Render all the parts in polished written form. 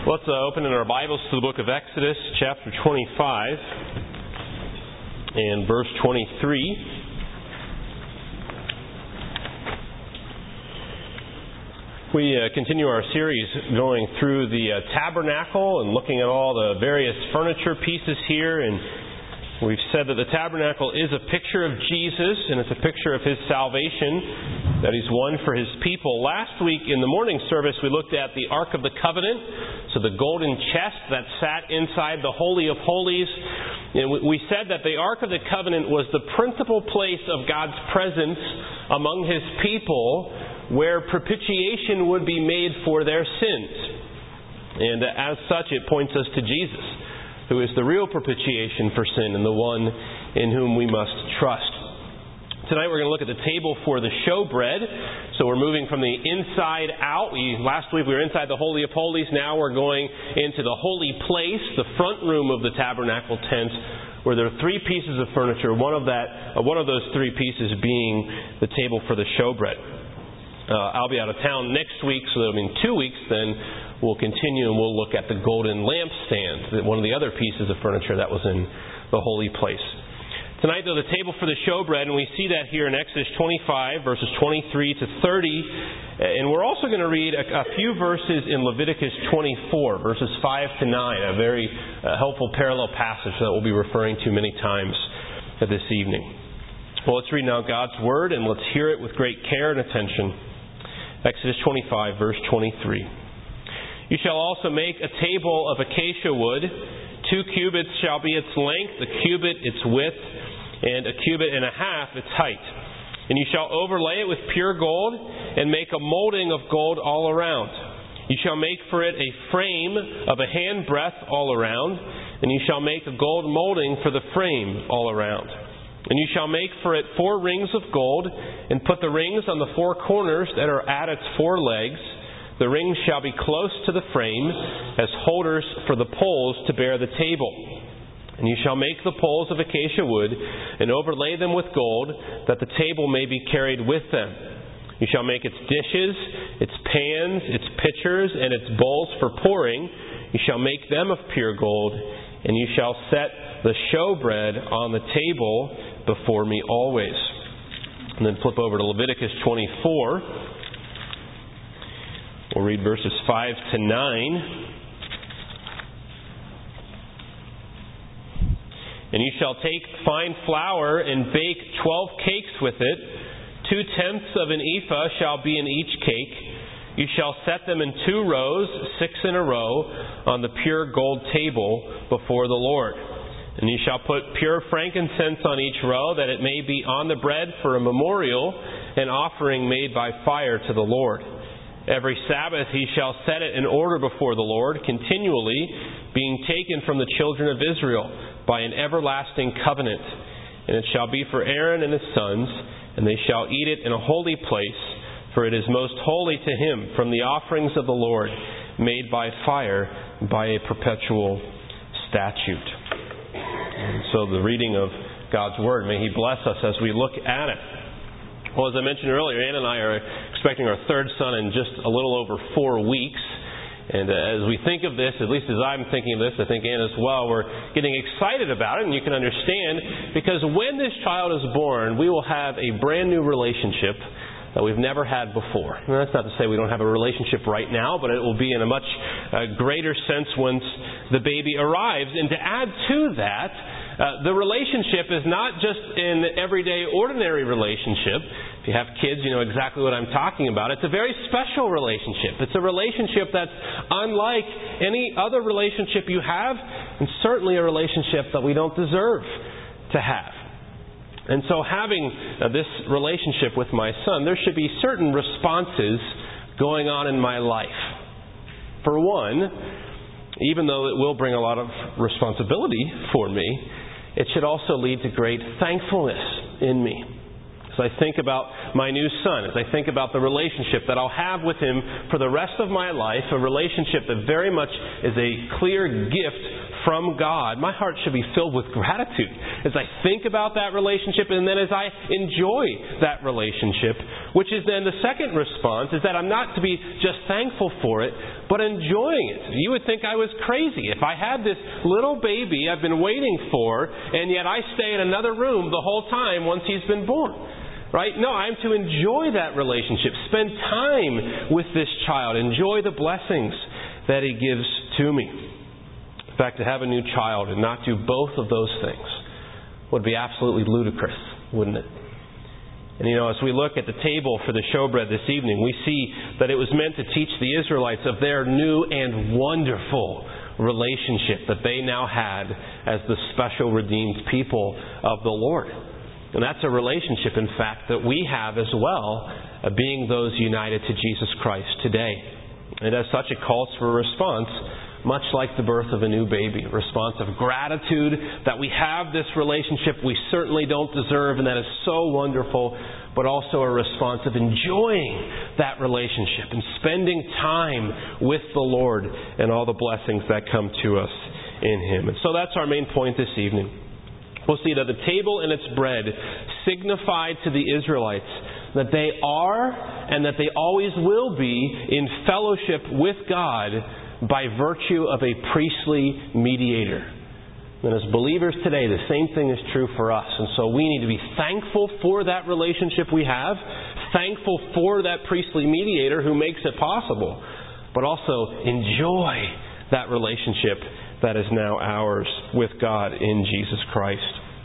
Let's open in our Bibles to the book of Exodus, chapter 25, and verse 23. We continue our series going through the tabernacle and looking at all the various furniture pieces here. And we've said that the tabernacle is a picture of Jesus, and it's a picture of His salvation that He's won for His people. Last week in the morning service, we looked at the Ark of the Covenant, so the golden chest that sat inside the Holy of Holies. And we said that the Ark of the Covenant was the principal place of God's presence among His people, where propitiation would be made for their sins. And as such, it points us to Jesus, who is the real propitiation for sin and the one in whom we must trust. Tonight we're going to look at the table for the showbread. So we're moving from the inside out. Last week we were inside the Holy of Holies. Now we're going into the holy place, the front room of the tabernacle tent, where there are three pieces of furniture. One of those three pieces being the table for the showbread. I'll be out of town next week, so in 2 weeks then we'll continue and we'll look at the golden lampstand, one of the other pieces of furniture that was in the holy place. Tonight, though, the table for the showbread, and we see that here in Exodus 25, verses 23 to 30. And we're also going to read a few verses in Leviticus 24, verses 5 to 9, a very helpful parallel passage that we'll be referring to many times this evening. Well, let's read now God's Word, and let's hear it with great care and attention. Exodus 25, verse 23. You shall also make a table of acacia wood. 2 cubits shall be its length, a cubit its width, and a cubit and a half its height. And you shall overlay it with pure gold, and make a molding of gold all around. You shall make for it a frame of a handbreadth all around, and you shall make a gold molding for the frame all around. And you shall make for it 4 rings of gold, and put the rings on the 4 corners that are at its 4 legs. The rings shall be close to the frame, as holders for the poles to bear the table. And you shall make the poles of acacia wood, and overlay them with gold, that the table may be carried with them. You shall make its dishes, its pans, its pitchers, and its bowls for pouring. You shall make them of pure gold, and you shall set the showbread on the table before me always. And then flip over to Leviticus 24. We'll read verses 5 to 9. And you shall take fine flour and bake 12 cakes with it. 2/10 of an ephah shall be in each cake. You shall set them in 2 rows, 6 in a row, on the pure gold table before the Lord. And you shall put pure frankincense on each row, that it may be on the bread for a memorial, an offering made by fire to the Lord. Every Sabbath he shall set it in order before the Lord, continually, being taken from the children of Israel by an everlasting covenant. And it shall be for Aaron and his sons, and they shall eat it in a holy place, for it is most holy to him from the offerings of the Lord, made by fire, by a perpetual statute. And so the reading of God's Word, may He bless us as we look at it. Well, as I mentioned earlier, Ann and I are expecting our 3rd son in just a little over 4 weeks. And as we think of this, at least as I'm thinking of this, I think Ann as well, we're getting excited about it, and you can understand, because when this child is born, we will have a brand new relationship that we've never had before. And that's not to say we don't have a relationship right now, but it will be in a much greater sense once the baby arrives. And to add to that, the relationship is not just an everyday, ordinary relationship. If you have kids, you know exactly what I'm talking about. It's a very special relationship. It's a relationship that's unlike any other relationship you have, and certainly a relationship that we don't deserve to have. And so having this relationship with my son, there should be certain responses going on in my life. For one, even though it will bring a lot of responsibility for me, it should also lead to great thankfulness in me. As I think about my new son, as I think about the relationship that I'll have with him for the rest of my life, a relationship that very much is a clear gift from God, my heart should be filled with gratitude as I think about that relationship, and then as I enjoy that relationship, which is then the second response, is that I'm not to be just thankful for it, but enjoying it. You would think I was crazy if I had this little baby I've been waiting for, and yet I stay in another room the whole time once he's been born. Right? No, I'm to enjoy that relationship. Spend time with this child. Enjoy the blessings that he gives to me. In fact, to have a new child and not do both of those things would be absolutely ludicrous, wouldn't it? And as we look at the table for the showbread this evening, we see that it was meant to teach the Israelites of their new and wonderful relationship that they now had as the special redeemed people of the Lord. And that's a relationship, in fact, that we have as well, being those united to Jesus Christ today. And as such, it calls for a response, much like the birth of a new baby. A response of gratitude that we have this relationship we certainly don't deserve, and that is so wonderful, but also a response of enjoying that relationship and spending time with the Lord and all the blessings that come to us in Him. And so that's our main point this evening. We'll see that the table and its bread signified to the Israelites that they are and that they always will be in fellowship with God by virtue of a priestly mediator. And as believers today, the same thing is true for us. And so we need to be thankful for that relationship we have, thankful for that priestly mediator who makes it possible, but also enjoy that relationship that is now ours with God in Jesus Christ.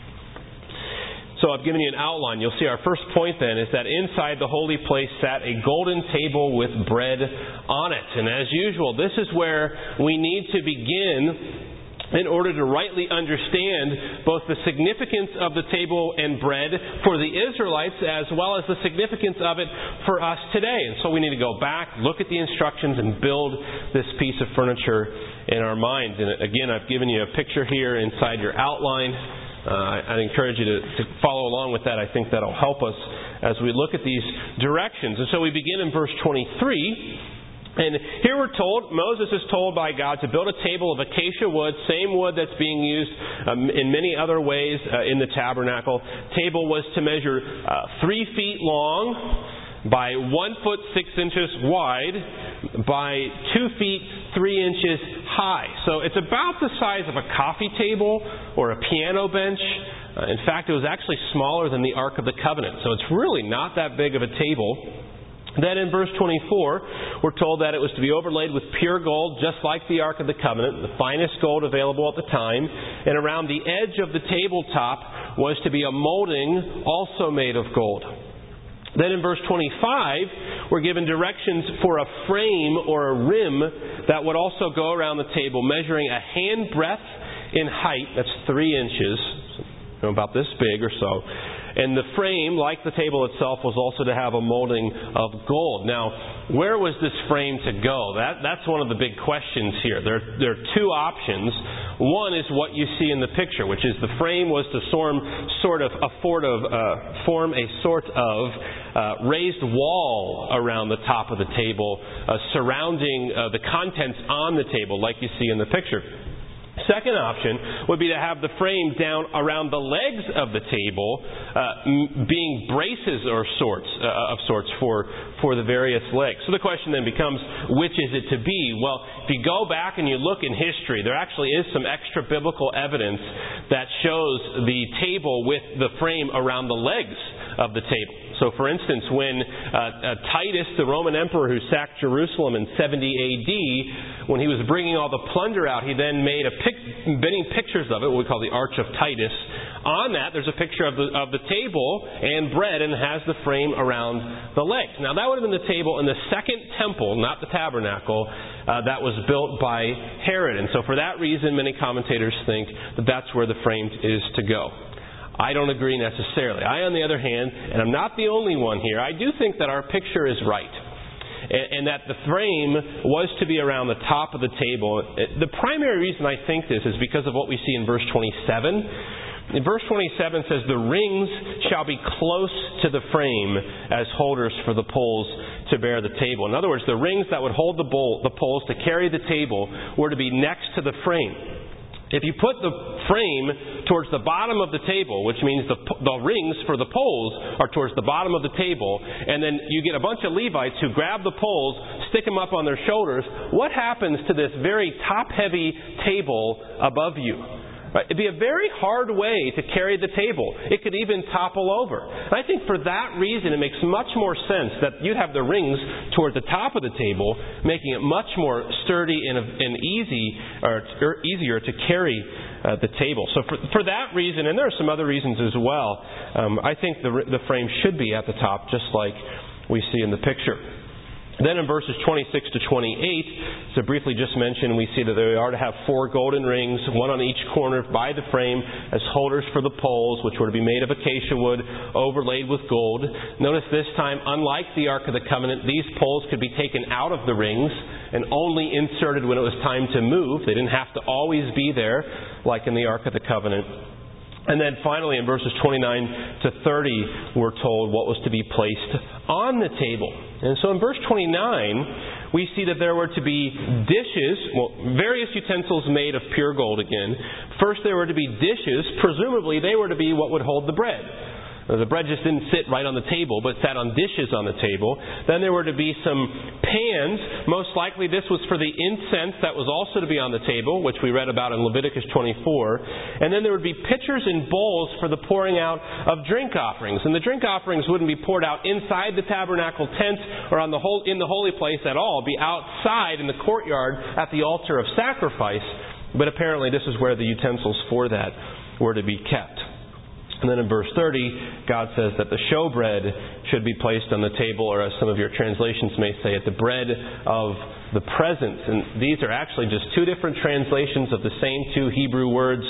So I've given you an outline. You'll see our first point then is that inside the holy place sat a golden table with bread on it. And as usual, this is where we need to begin in order to rightly understand both the significance of the table and bread for the Israelites as well as the significance of it for us today. And so we need to go back, look at the instructions, and build this piece of furniture in our minds. And again, I've given you a picture here inside your outline. I'd encourage you to follow along with that. I think that'll help us as we look at these directions. And so we begin in verse 23. And here we're told, Moses is told by God to build a table of acacia wood, same wood that's being used in many other ways in the tabernacle. Table was to measure 3 feet long by 1 foot 6 inches wide by 2 feet 3 inches high. So it's about the size of a coffee table or a piano bench. In fact, it was actually smaller than the Ark of the Covenant. So it's really not that big of a table. Then in verse 24, we're told that it was to be overlaid with pure gold, just like the Ark of the Covenant, the finest gold available at the time. And around the edge of the tabletop was to be a molding also made of gold. Then in verse 25, we're given directions for a frame or a rim that would also go around the table, measuring a handbreadth in height. That's 3 inches, about this big or so. And the frame, like the table itself, was also to have a molding of gold. Now, where was this frame to go? That's one of the big questions here. There are 2 options. One is what you see in the picture, which is the frame was to form a sort of raised wall around the top of the table, surrounding the contents on the table, like you see in the picture. Second option would be to have the frame down around the legs of the table, being braces of sorts for the various legs. So the question then becomes, which is it to be? Well, if you go back and you look in history, there actually is some extra biblical evidence that shows the table with the frame around the legs of the table. So, for instance, when Titus, the Roman emperor who sacked Jerusalem in 70 A.D., when he was bringing all the plunder out, he then made many pictures of it, what we call the Arch of Titus. On that, there's a picture of the table and bread, and it has the frame around the legs. Now, that would have been the table in the second temple, not the tabernacle, that was built by Herod. And so, for that reason, many commentators think that that's where the frame is to go. I don't agree necessarily. I, on the other hand, and I'm not the only one here, I do think that our picture is right. And that the frame was to be around the top of the table. The primary reason I think this is because of what we see in verse 27. In verse 27 says, "The rings shall be close to the frame as holders for the poles to bear the table." In other words, the rings that would hold the poles to carry the table were to be next to the frame. If you put the frame towards the bottom of the table, which means the rings for the poles are towards the bottom of the table, and then you get a bunch of Levites who grab the poles, stick them up on their shoulders, what happens to this very top-heavy table above you? It'd be a very hard way to carry the table. It could even topple over. And I think for that reason, it makes much more sense that you'd have the rings toward the top of the table, making it much more sturdy and easier to carry the table. So for that reason, and there are some other reasons as well, I think the frame should be at the top, just like we see in the picture. Then in verses 26 to 28, so briefly just mentioned, we see that they are to have 4 golden rings, one on each corner by the frame, as holders for the poles, which were to be made of acacia wood, overlaid with gold. Notice this time, unlike the Ark of the Covenant, these poles could be taken out of the rings and only inserted when it was time to move. They didn't have to always be there, like in the Ark of the Covenant. And then finally, in verses 29 to 30, we're told what was to be placed on the table. And so in verse 29, we see that there were to be dishes, various utensils made of pure gold again. First, there were to be dishes. Presumably, they were to be what would hold the bread. The bread just didn't sit right on the table, but sat on dishes on the table. Then there were to be some pans. Most likely this was for the incense that was also to be on the table, which we read about in Leviticus 24. And then there would be pitchers and bowls for the pouring out of drink offerings. And the drink offerings wouldn't be poured out inside the tabernacle tent or in the holy place at all. It'd be outside in the courtyard at the altar of sacrifice. But apparently this is where the utensils for that were to be kept. And then in verse 30, God says that the showbread should be placed on the table, or as some of your translations may say it, the bread of the presence. And these are actually just 2 different translations of the same 2 Hebrew words,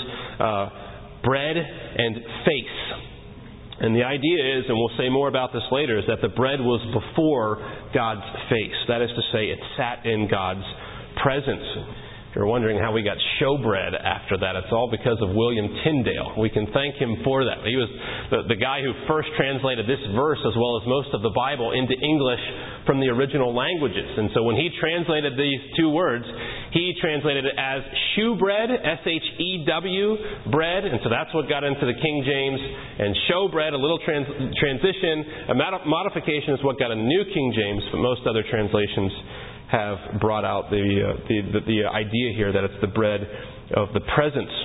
bread and face. And the idea is, and we'll say more about this later, is that the bread was before God's face. That is to say, it sat in God's presence. If you're wondering how we got showbread after that, it's all because of William Tyndale. We can thank him for that. He was the guy who first translated this verse, as well as most of the Bible, into English from the original languages. And so when he translated these 2 words, he translated it as shewbread, S-H-E-W, bread. And so that's what got into the King James. And showbread, a little transition, a modification is what got into the New King James, but most other translations have brought out the idea here that it's the bread of the presence.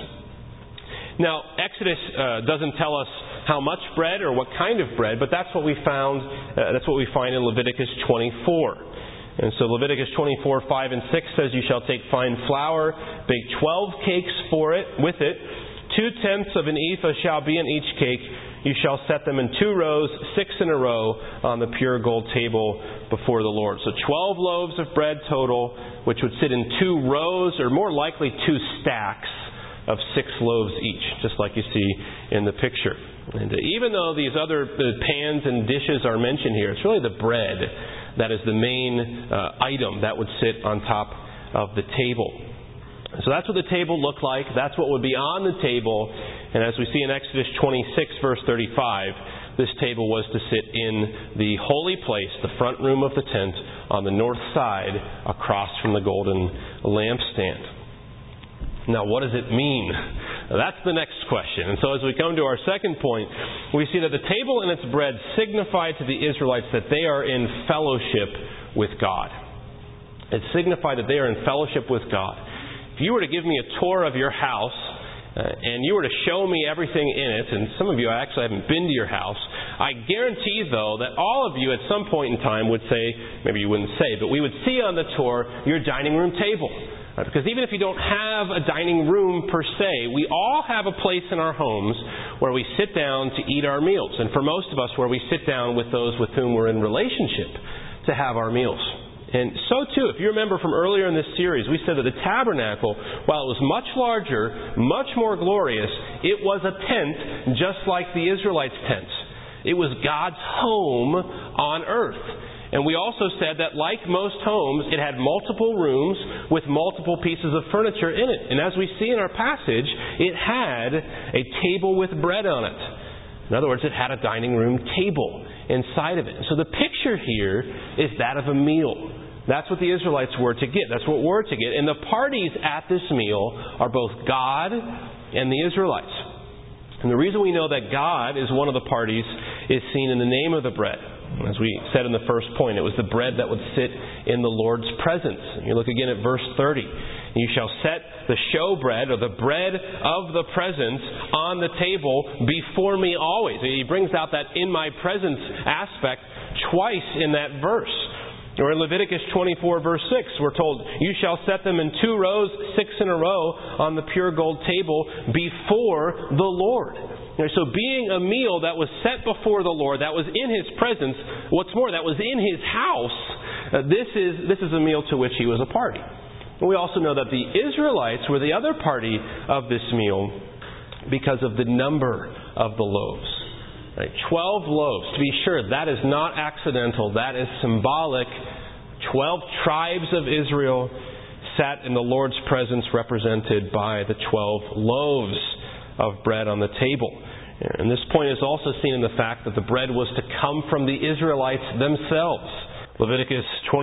Now, Exodus doesn't tell us how much bread or what kind of bread, but that's what we found. That's what we find in Leviticus 24. And so Leviticus 24, 5 and 6 says, "You shall take fine flour, bake 12 cakes with it. 2/10 of an ephah shall be in each cake. You shall set them in 2 rows, 6 in a row, on the pure gold table before the Lord." So 12 loaves of bread total, which would sit in 2 rows, or more likely 2 stacks of 6 loaves each, just like you see in the picture. And even though these other pans and dishes are mentioned here, it's really the bread that is the main item that would sit on top of the table. So that's what the table looked like. That's what would be on the table. And as we see in Exodus 26, verse 35, this table was to sit in the holy place, the front room of the tent, on the north side, across from the golden lampstand. Now, what does it mean? That's the next question. And so as we come to our second point, we see that the table and its bread signify to the Israelites that they are in fellowship with God. It signified that they are in fellowship with God. If you were to give me a tour of your house, and you were to show me everything in it, and some of you actually haven't been to your house, I guarantee, though, that all of you at some point in time would say, maybe you wouldn't say, but we would see on the tour your dining room table. Because even if you don't have a dining room per se, we all have a place in our homes where we sit down to eat our meals. And for most of us, where we sit down with those with whom we're in relationship to have our meals. And so too, if you remember from earlier in this series, we said that the tabernacle, while it was much larger, much more glorious, it was a tent just like the Israelites' tents. It was God's home on earth. And we also said that like most homes, it had multiple rooms with multiple pieces of furniture in it. And as we see in our passage, it had a table with bread on it. In other words, it had a dining room table inside of it. So the picture here is that of a meal. That's what the Israelites were to get. That's what we're to get. And the parties at this meal are both God and the Israelites. And the reason we know that God is one of the parties is seen in the name of the bread. As we said in the first point, it was the bread that would sit in the Lord's presence. You look again at verse 30. You shall set the showbread, or the bread of the presence, on the table before me always. He brings out that in my presence aspect twice in that verse. Or in Leviticus 24 verse 6, we're told, you shall set them in 2 rows, 6 in a row, on the pure gold table before the Lord. So being a meal that was set before the Lord, that was in His presence, what's more, that was in His house, this is a meal to which He was a party. And we also know that the Israelites were the other party of this meal because of the number of the loaves. 12 loaves. To be sure, that is not accidental. That is symbolic. 12 tribes of Israel sat in the Lord's presence, represented by the 12 loaves of bread on the table. And this point is also seen in the fact that the bread was to come from the Israelites themselves. Leviticus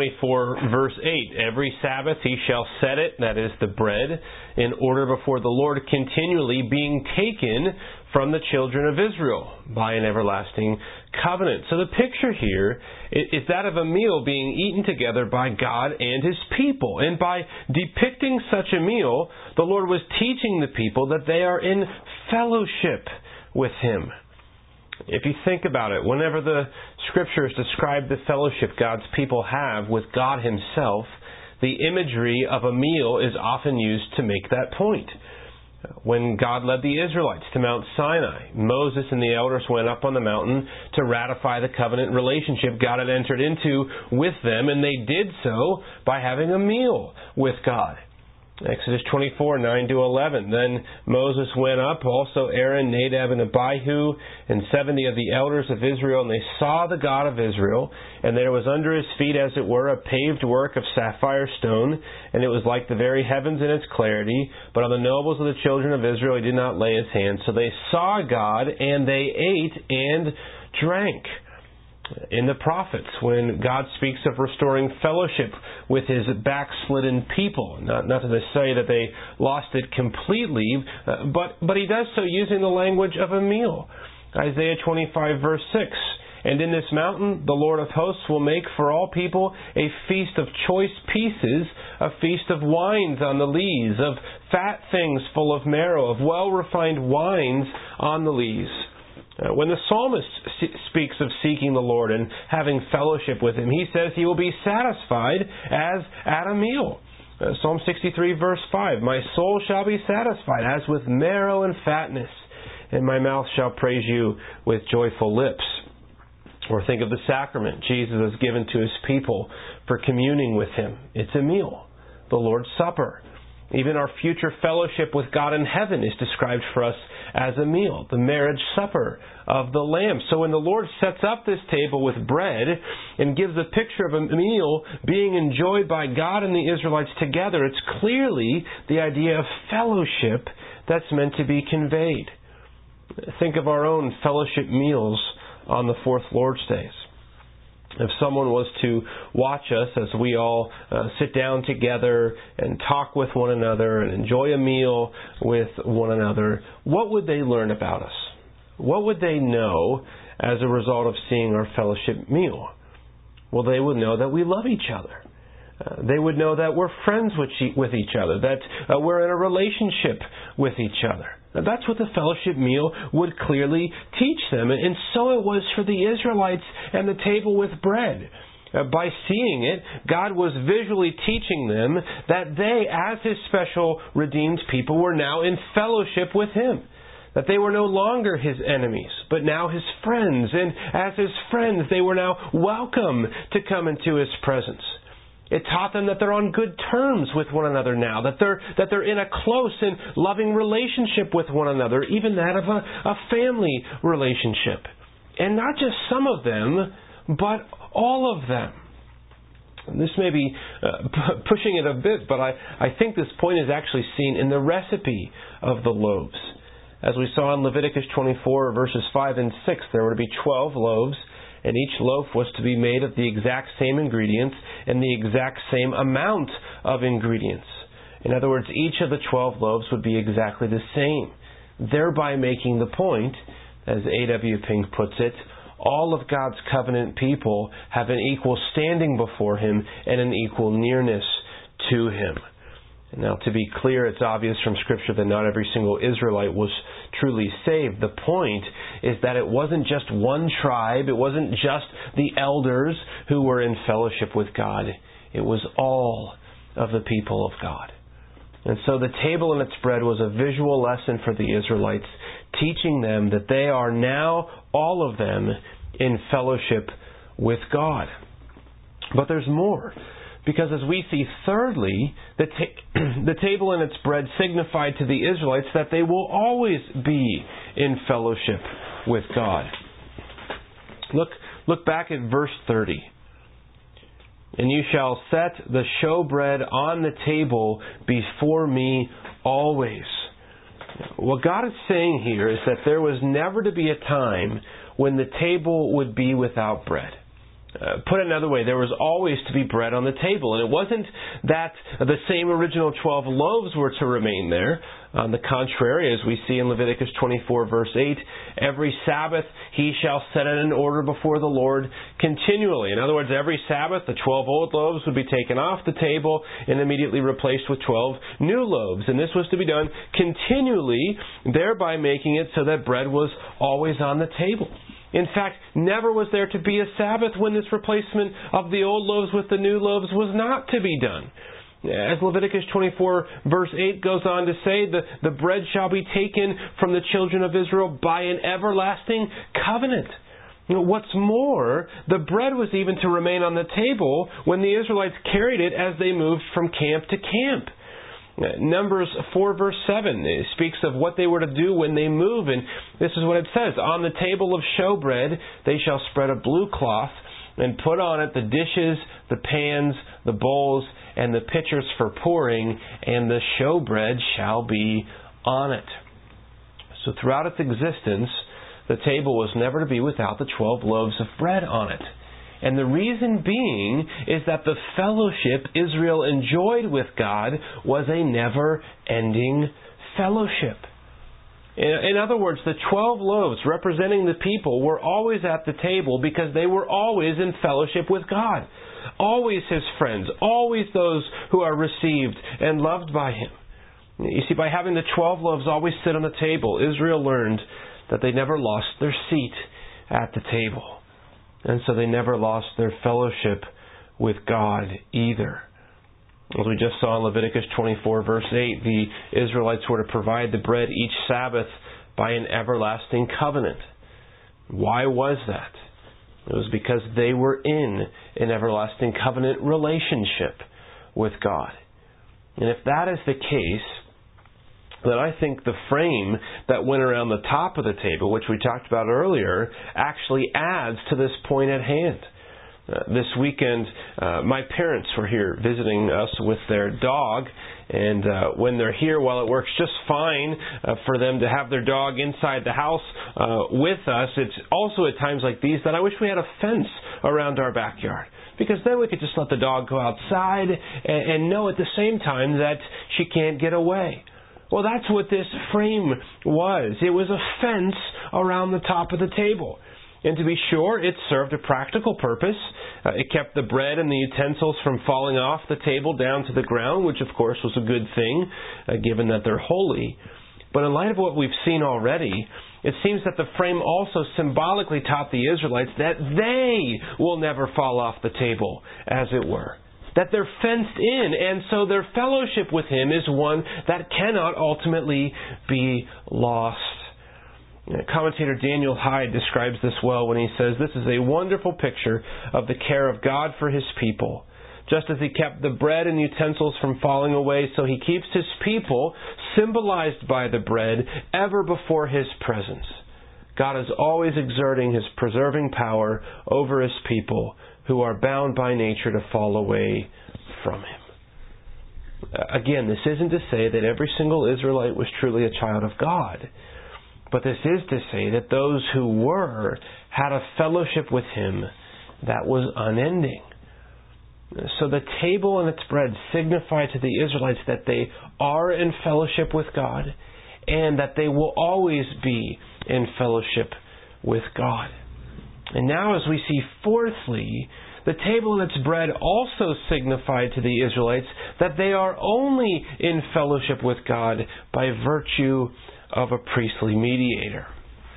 24 verse 8, every Sabbath he shall set it, that is the bread, in order before the Lord, continually being taken from the children of Israel by an everlasting covenant. So the picture here is that of a meal being eaten together by God and His people. And by depicting such a meal, the Lord was teaching the people that they are in fellowship with Him. If you think about it, whenever the Scriptures describe the fellowship God's people have with God Himself, the imagery of a meal is often used to make that point. When God led the Israelites to Mount Sinai, Moses and the elders went up on the mountain to ratify the covenant relationship God had entered into with them, and they did so by having a meal with God. Exodus 24, 9-11. Then Moses went up, also Aaron, Nadab, and Abihu, and 70 of the elders of Israel, and they saw the God of Israel, and there was under His feet, as it were, a paved work of sapphire stone, and it was like the very heavens in its clarity. But on the nobles of the children of Israel He did not lay His hand. So they saw God, and they ate and drank. In the prophets, when God speaks of restoring fellowship with His backslidden people, not to say that they lost it completely, but He does so using the language of a meal. Isaiah 25 verse 6, and in this mountain the Lord of hosts will make for all people a feast of choice pieces, a feast of wines on the lees, of fat things full of marrow, of well-refined wines on the lees. When the psalmist speaks of seeking the Lord and having fellowship with Him, he says He will be satisfied as at a meal. Psalm 63 verse 5, my soul shall be satisfied as with marrow and fatness, and my mouth shall praise You with joyful lips. Or think of the sacrament Jesus has given to His people for communing with Him. It's a meal, the Lord's Supper. Even our future fellowship with God in heaven is described for us as a meal, the marriage supper of the Lamb. So when the Lord sets up this table with bread and gives a picture of a meal being enjoyed by God and the Israelites together, it's clearly the idea of fellowship that's meant to be conveyed. Think of our own fellowship meals on the fourth Lord's Days. If someone was to watch us as we all sit down together and talk with one another and enjoy a meal with one another, what would they learn about us? What would they know as a result of seeing our fellowship meal? Well, they would know that we love each other. They would know that we're friends with each other, that we're in a relationship with each other. Now, that's what the fellowship meal would clearly teach them. And so it was for the Israelites and the table with bread. By seeing it, God was visually teaching them that they, as His special redeemed people, were now in fellowship with Him. That they were no longer His enemies, but now His friends. And as His friends, they were now welcome to come into His presence. It taught them that they're on good terms with one another now, that they're in a close and loving relationship with one another, even that of a family relationship. And not just some of them, but all of them. And this may be pushing it a bit, but I think this point is actually seen in the recipe of the loaves. As we saw in Leviticus 24, verses 5 and 6, there were to be 12 loaves, and each loaf was to be made of the exact same ingredients and the exact same amount of ingredients. In other words, each of the 12 loaves would be exactly the same, thereby making the point, as A.W. Pink puts it, all of God's covenant people have an equal standing before Him and an equal nearness to Him. Now, to be clear, it's obvious from Scripture that not every single Israelite was truly saved. The point is that it wasn't just one tribe, it wasn't just the elders who were in fellowship with God. It was all of the people of God. And so the table and its bread was a visual lesson for the Israelites, teaching them that they are now, all of them, in fellowship with God. But there's more. Because as we see, thirdly, the table and its bread signified to the Israelites that they will always be in fellowship with God. Look back at verse 30. And you shall set the showbread on the table before me always. What God is saying here is that there was never to be a time when the table would be without bread. Put another way, there was always to be bread on the table. And it wasn't that the same original 12 loaves were to remain there. On the contrary, as we see in Leviticus 24, verse 8, every Sabbath he shall set it in order before the Lord continually. In other words, every Sabbath the 12 old loaves would be taken off the table and immediately replaced with 12 new loaves. And this was to be done continually, thereby making it so that bread was always on the table. In fact, never was there to be a Sabbath when this replacement of the old loaves with the new loaves was not to be done. As Leviticus 24 verse 8 goes on to say, the bread shall be taken from the children of Israel by an everlasting covenant. What's more, the bread was even to remain on the table when the Israelites carried it as they moved from camp to camp. Numbers 4 verse 7 speaks of what they were to do when they move, and this is what it says. On the table of showbread they shall spread a blue cloth and put on it the dishes, the pans, the bowls, and the pitchers for pouring, and the showbread shall be on it. So throughout its existence, the table was never to be without the 12 loaves of bread on it. And the reason being is that the fellowship Israel enjoyed with God was a never-ending fellowship. In other words, the 12 loaves representing the people were always at the table because they were always in fellowship with God. Always His friends, always those who are received and loved by Him. You see, by having the 12 loaves always sit on the table, Israel learned that they never lost their seat at the table. And so they never lost their fellowship with God either. As we just saw in Leviticus 24 verse 8, the Israelites were to provide the bread each Sabbath by an everlasting covenant. Why was that? It was because they were in an everlasting covenant relationship with God. And if that is the case, then I think the frame that went around the top of the table, which we talked about earlier, actually adds to this point at hand. This weekend, my parents were here visiting us with their dog, and when they're here, while it works just fine for them to have their dog inside the house with us, it's also at times like these that I wish we had a fence around our backyard. Because then we could just let the dog go outside and know at the same time that she can't get away. Well, that's what this frame was. It was a fence around the top of the table. And to be sure, it served a practical purpose. It kept the bread and the utensils from falling off the table down to the ground, which of course was a good thing, given that they're holy. But in light of what we've seen already, it seems that the frame also symbolically taught the Israelites that they will never fall off the table, as it were. That they're fenced in, and so their fellowship with Him is one that cannot ultimately be lost. Commentator Daniel Hyde describes this well when he says, "This is a wonderful picture of the care of God for His people. Just as He kept the bread and utensils from falling away, so He keeps His people, symbolized by the bread, ever before His presence. God is always exerting His preserving power over His people, who are bound by nature to fall away from Him." Again, this isn't to say that every single Israelite was truly a child of God. But this is to say that those who were had a fellowship with Him that was unending. So the table and its bread signify to the Israelites that they are in fellowship with God and that they will always be in fellowship with God. And now as we see fourthly, the table and its bread also signify to the Israelites that they are only in fellowship with God by virtue of a priestly mediator.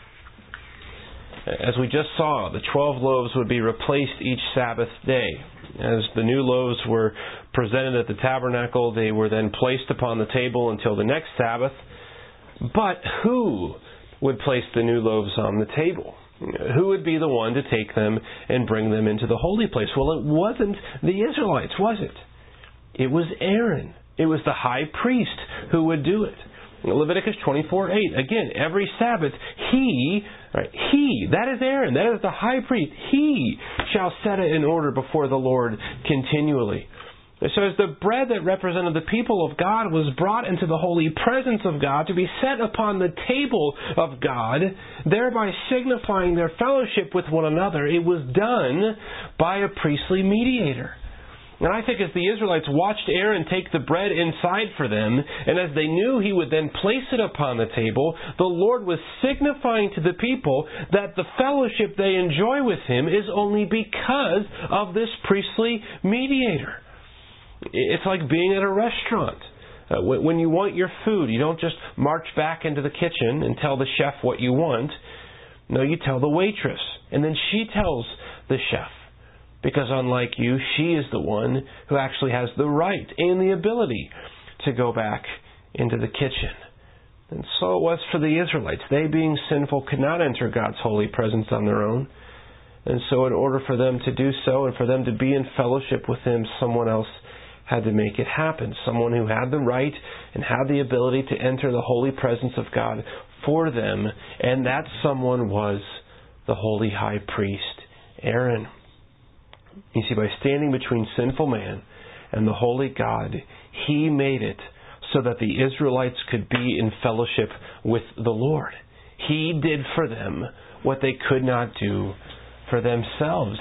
As we just saw, the 12 loaves would be replaced each Sabbath day. As the new loaves were presented at the tabernacle, they were then placed upon the table until the next Sabbath. But who would place the new loaves on the table? Who would be the one to take them and bring them into the holy place? Well, it wasn't the Israelites, was it? It was Aaron. It was the high priest who would do it. Leviticus 24:8. Again, every Sabbath, he, that is Aaron, that is the high priest, he shall set it in order before the Lord continually. So as the bread that represented the people of God was brought into the holy presence of God to be set upon the table of God, thereby signifying their fellowship with one another, it was done by a priestly mediator. And I think as the Israelites watched Aaron take the bread inside for them, and as they knew he would then place it upon the table, the Lord was signifying to the people that the fellowship they enjoy with Him is only because of this priestly mediator. It's like being at a restaurant. When you want your food, you don't just march back into the kitchen and tell the chef what you want. No, you tell the waitress, and then she tells the chef. Because unlike you, she is the one who actually has the right and the ability to go back into the kitchen. And so it was for the Israelites. They, being sinful, could not enter God's holy presence on their own. And so in order for them to do so and for them to be in fellowship with Him, someone else had to make it happen. Someone who had the right and had the ability to enter the holy presence of God for them. And that someone was the holy high priest, Aaron. You see, by standing between sinful man and the holy God, He made it so that the Israelites could be in fellowship with the Lord. He did for them what they could not do for themselves.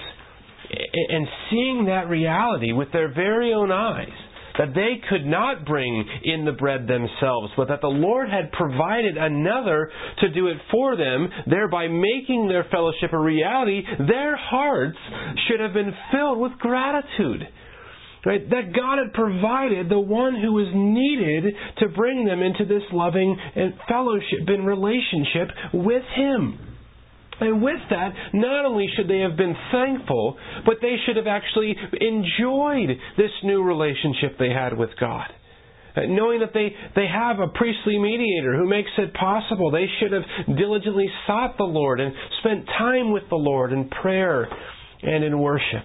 And seeing that reality with their very own eyes, that they could not bring in the bread themselves, but that the Lord had provided another to do it for them, thereby making their fellowship a reality, their hearts should have been filled with gratitude. Right? That God had provided the one who was needed to bring them into this loving and fellowship and relationship with Him. And with that, not only should they have been thankful, but they should have actually enjoyed this new relationship they had with God. Knowing that they have a priestly mediator who makes it possible, they should have diligently sought the Lord and spent time with the Lord in prayer and in worship.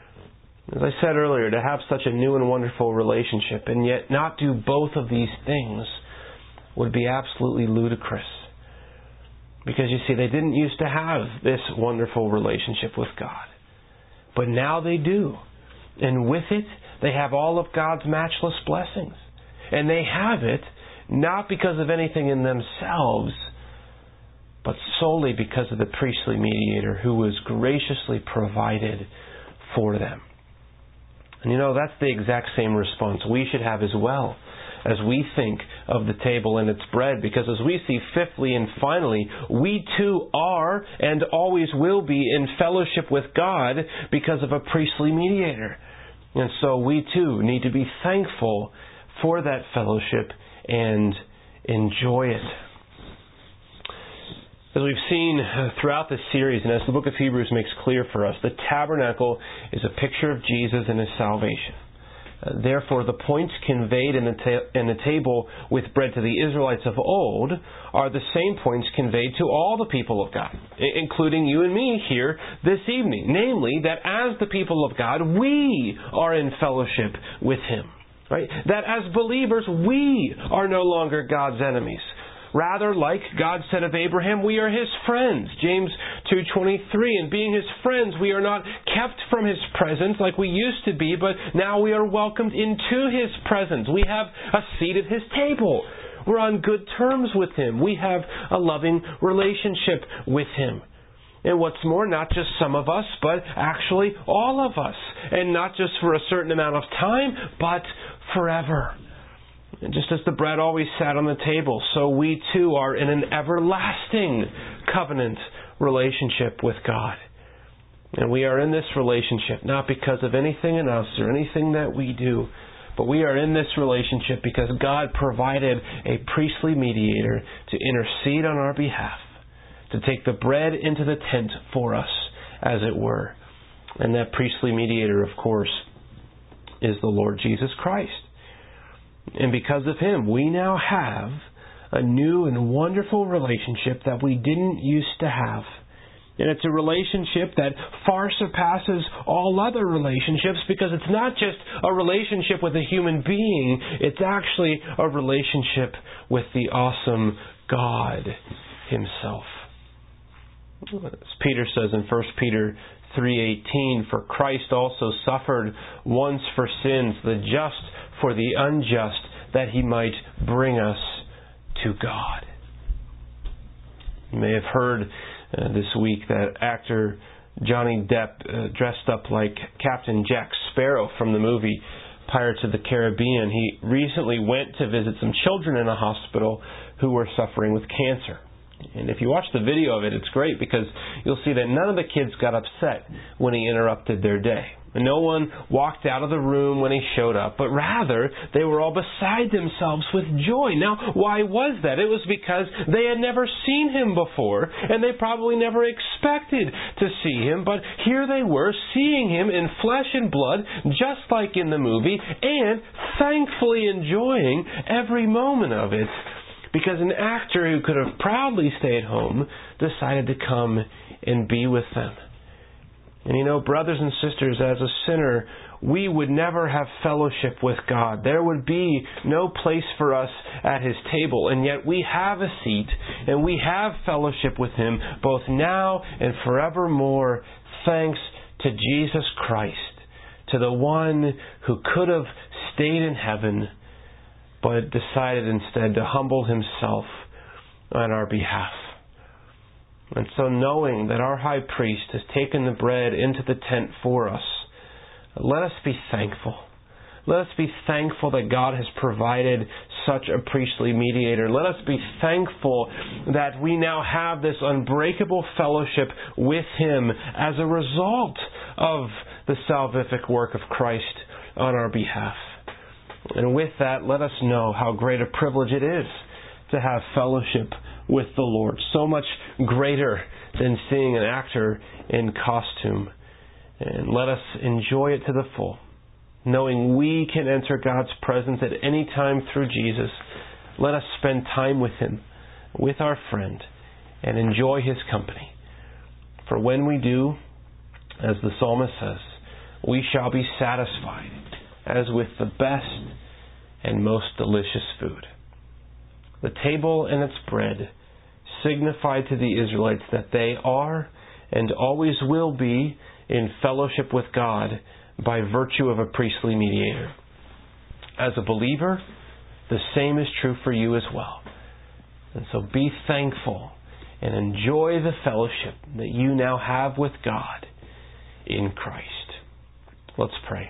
As I said earlier, to have such a new and wonderful relationship and yet not do both of these things would be absolutely ludicrous. Because you see, they didn't used to have this wonderful relationship with God. But now they do. And with it, they have all of God's matchless blessings. And they have it not because of anything in themselves, but solely because of the priestly mediator who was graciously provided for them. And that's the exact same response we should have as well as we think of the table and its bread. Because as we see fifthly and finally, we too are and always will be in fellowship with God because of a priestly mediator. And so we too need to be thankful for that fellowship and enjoy it. As we've seen throughout this series, and as the book of Hebrews makes clear for us, the tabernacle is a picture of Jesus and His salvation. Therefore, the points conveyed in the table with bread to the Israelites of old are the same points conveyed to all the people of God, including you and me here this evening. Namely, that as the people of God, we are in fellowship with Him. Right? That as believers, we are no longer God's enemies. Rather, like God said of Abraham, we are His friends. James 2:23. And being His friends, we are not kept from His presence like we used to be, but now we are welcomed into His presence. We have a seat at His table. We're on good terms with Him. We have a loving relationship with Him. And what's more, not just some of us, but actually all of us. And not just for a certain amount of time, but forever. And just as the bread always sat on the table, so we too are in an everlasting covenant relationship with God. And we are in this relationship not because of anything in us or anything that we do, but we are in this relationship because God provided a priestly mediator to intercede on our behalf, to take the bread into the tent for us, as it were. And that priestly mediator, of course, is the Lord Jesus Christ. And because of Him, we now have a new and wonderful relationship that we didn't used to have. And it's a relationship that far surpasses all other relationships because it's not just a relationship with a human being, it's actually a relationship with the awesome God Himself. As Peter says in 1 Peter 3:18, "For Christ also suffered once for sins, the just for the unjust, that He might bring us to God." You may have heard this week that actor Johnny Depp dressed up like Captain Jack Sparrow from the movie Pirates of the Caribbean. He recently went to visit some children in a hospital who were suffering with cancer. And if you watch the video of it, it's great because you'll see that none of the kids got upset when he interrupted their day. And no one walked out of the room when he showed up, but rather they were all beside themselves with joy. Now, why was that? It was because they had never seen him before, and they probably never expected to see him, but here they were, seeing him in flesh and blood, just like in the movie, and thankfully enjoying every moment of it. Because an actor who could have proudly stayed home decided to come and be with them. And you know, brothers and sisters, as a sinner, we would never have fellowship with God. There would be no place for us at His table. And yet we have a seat and we have fellowship with Him both now and forevermore, thanks to Jesus Christ, to the one who could have stayed in heaven but decided instead to humble Himself on our behalf. And so knowing that our high priest has taken the bread into the tent for us, let us be thankful. Let us be thankful that God has provided such a priestly mediator. Let us be thankful that we now have this unbreakable fellowship with Him as a result of the salvific work of Christ on our behalf. And with that, let us know how great a privilege it is to have fellowship with the Lord. So much greater than seeing an actor in costume. And let us enjoy it to the full, knowing we can enter God's presence at any time through Jesus. Let us spend time with Him, with our friend, and enjoy His company. For when we do, as the psalmist says, we shall be satisfied as with the best and most delicious food. The table and its bread signified to the Israelites that they are and always will be in fellowship with God by virtue of a priestly mediator. As a believer, the same is true for you as well. And so be thankful and enjoy the fellowship that you now have with God in Christ. Let's pray.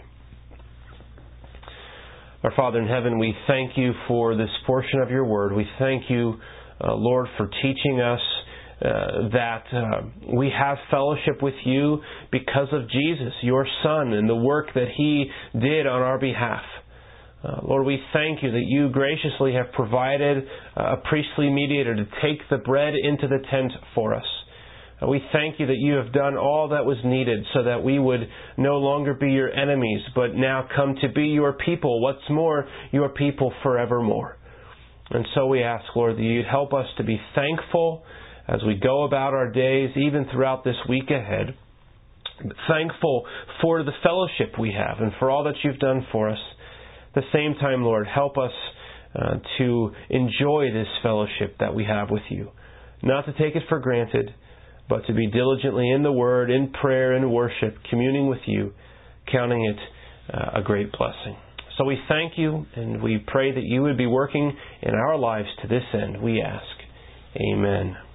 Our Father in heaven, we thank You for this portion of Your Word. We thank You, Lord, for teaching us that we have fellowship with You because of Jesus, Your Son, and the work that He did on our behalf. Lord, we thank You that You graciously have provided a priestly mediator to take the bread into the tent for us. We thank You that You have done all that was needed so that we would no longer be Your enemies, but now come to be Your people. What's more, Your people forevermore. And so we ask, Lord, that You'd help us to be thankful as we go about our days, even throughout this week ahead. Thankful for the fellowship we have and for all that You've done for us. At the same time, Lord, help us to enjoy this fellowship that we have with You. Not to take it for granted, but to be diligently in the Word, in prayer, in worship, communing with You, counting it a great blessing. So So we thank You, and we pray that You would be working in our lives to this end, we ask. Amen.